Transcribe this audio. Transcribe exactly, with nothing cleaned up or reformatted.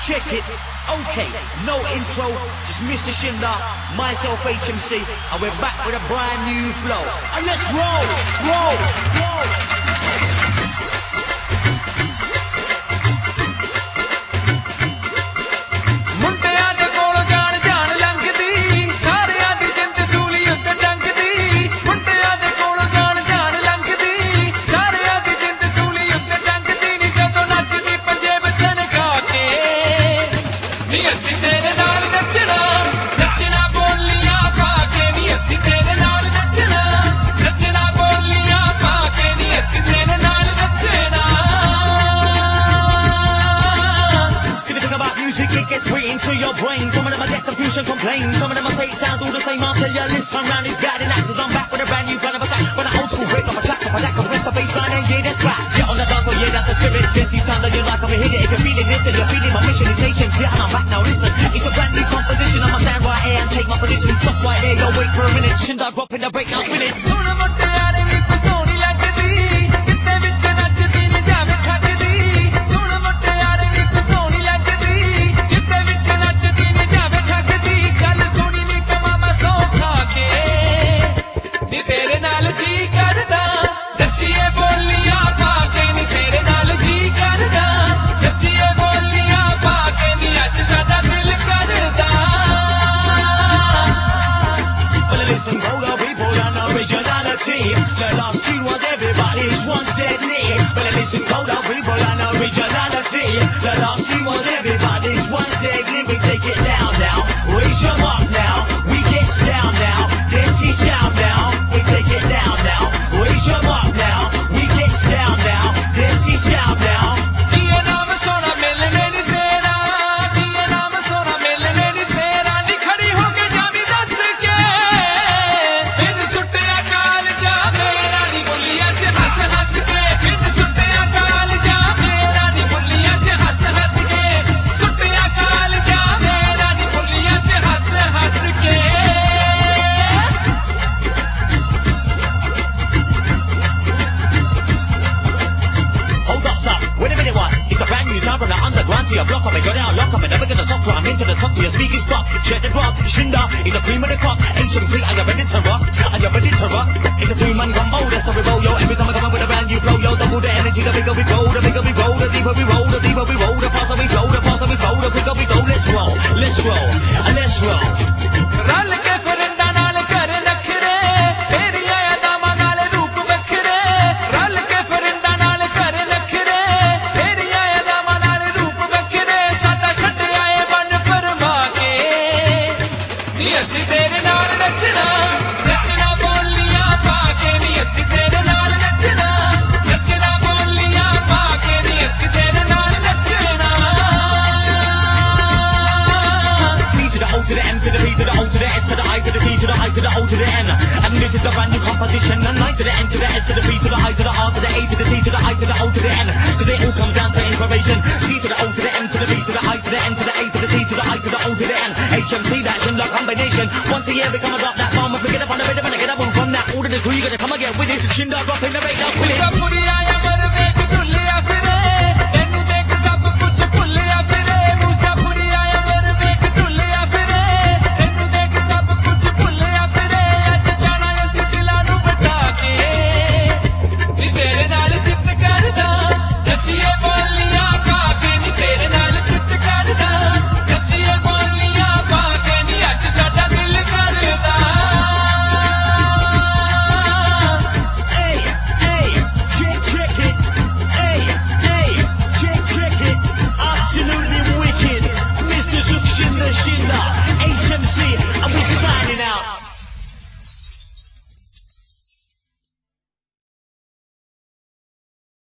check it. Okay, no intro, just Mister Shinda, myself H M C, and we're back with a brand new flow. And let's roll, roll, roll. ਅਸੀਂ ਤੇਰੇ ਨਾਲ ਨੱਚਣਾ ਨੱਚਣਾ ਬੋਲੀਆਂ ਪਾ ਕੇ ਨੀ ਅਸੀਂ ਤੇਰੇ ਨਾਲ ਨੱਚਣਾ ਨੱਚਣਾ ਬੋਲੀਆਂ ਪਾ ਕੇ ਨੀ ਅਸੀਂ ਤੇਰੇ ਨਾਲ ਨੱਚਣਾ See the thing about music, it gets way into your brain. Some of them are get confusion, complain. Some of them are say it sounds all the same. I'll tell you, listen round is bad enough. Cause I'm back with a brand new plan of attack. When I old school break up a track, up a deck, I press the baseline and yeah, that's right. Get on the dance, oh yeah, that's the spirit. This is sound that you like, I'm hit it. If you're feeling this, then you're feeling my mission is H M C and I'm back now, listen. It's a brand new composition, I'ma stand right here and take my position. Stop right there, yo, wait for a minute. Shinda drop in the break, now spin it. ਸੁਣ ਮੁਟਿਆਰੇ ਨੀ ਪਸੋਣੀ ਲੱਗਦੀ ਕਿਤੇ ਵਿੱਚ ਨੱਚਦੀ ਨੀ ਜਾਵੇ ਠੱਗਦੀ ਸੁਣ ਮੁਟਿਆਰੇ ਨੀ ਪਸੋਣੀ ਲੱਗਦੀ ਕਿਤੇ ਵਿੱਚ ਨੱਚਦੀ ਨੀ ਜਾਵੇ ਠੱਗਦੀ ਗੱਲ ਸੁਣੀ ਨੀ ਕਮਾ ਮੈਂ ਸੌ ਖਾ ਕੇ ਨੀ ਤੇਰੇ ਨਾਲ ਜੀ ਕਰਦਾ ਨੱਚੀਏ ਬੋਲੀਆਂ ਪਾ ਕੇ ਨੀ ਤੇਰੇ ਨਾਲ ਜੀ ਕਰਦਾ ਨੱਚੀਏ ਬੋਲੀਆਂ ਪਾ ਕੇ ਨੀ ਅੱਜ ਸਾਡਾ ਦਿਲ ਕਰਦਾ Well, listen, roll up, people and originality. The last tune was everybody's one said lit. Well, listen, roll up, people and originality. The last tune was everybody's one said lit. We take it down now, raise your up now. We get down now, this is sound now. We take it down now, raise your up now. We get down now, this is sound now. Diye naam sona milne ni tera, diye naam sona milne ni tera, ni khadi ho ke jaami das ke, bin suttiya kalja mera ni bolliya se has has ke, bin suttiya kalja mera ni bolliya se has has ke, suttiya kalja mera ni bolliya se has has ke. Hold up, stop. Wait a minute, what? It's a brand new sound from the underground to your block up and you're down, lock up and never gonna stop. I'm into the top to your speakers pop. Check the drop. Shinda is the cream of the crop. H M C, are you ready to rock? Are you ready to rock? It's a two-man combo, that's how we roll, yo. Every time I come up with a brand new flow, yo, double the energy, the bigger we roll, the bigger we roll, the deeper we roll, the deeper we roll, the faster we flow, the faster we flow, the quicker we go. Let's roll, let's roll, and let's roll. रल के फरिंदा नाल कर नखरे तेरिया यादां नाल रूप बखरे रल के फरिंदा नाल कर नखरे तेरिया यादां नाल रूप बखरे साडा छड्डिया ए बन फरमा के नी असीं तेरे नाल नचना नचना बोलियां पा के नी असीं तेरे नाल नचना नचना बोलियां पा के नी असीं तेरे नाल नचना C to the O to the M to the P to the O to the S to the I to the T to the I to the O to the N. And this is the brand new composition. And I to the N to the S to the P to the I to the R to the A to the T to the I to the O to the N. Cause it all comes down to inspiration. C to the O to the M to the B to the I to the N to the A to the T to the I to the O to the N. H M C, that Shinda combination. Once a year we come and drop that bomb. If we get up on the rhythm and get up and from that order the crew, you gotta come again with it. Shinda drop in the rate, now spin it. ਮੁਸਾਫਿਰਿਆ ਅਮਰ ਵੇਖ ਢੁੱਲਿਆ ਫਿਰੇ ਤੈਨੂੰ ਦੇਖ ਸਭ ਕੁਝ ਭੁੱਲਿਆ ਫਿਰੇ ਮੁਸਾਫਿਰਿਆ ਅਮਰ ਵੇਖ ਢੁੱਲਿਆ ਫਿਰੇ ਤੈਨੂੰ ਦੇਖ ਸਭ ਕੁਝ ਭੁੱਲਿਆ ਫਿਰੇ ਅੱਜ ਜਾਣਾ ਅਸੀਂ ਦਿਲਾਂ ਨੂੰ ਵਟਾ ਕੇ ਨੀ ਤੇਰੇ ਨਾਲ ਜਿੱਤ ਕਰਦਾ ਨੱਚੀਏ ਬੋਲੀਆਂ ਪਾ ਕੇ ਨੀ ਤੇਰੇ ਨਾਲ ਜਿੱਤ ਕਰਦਾ ਨੱਚੀਏ ਬੋਲੀਆਂ ਪਾ ਕੇ ਨੀ ਅੱਜ ਸਾਡਾ ਦਿਲ ਕਰਦਾ Hey, hey, check, check it. Hey, hey, check, check it. Absolutely wicked. Mister Shinda Shinda, H M C, and we're signing out.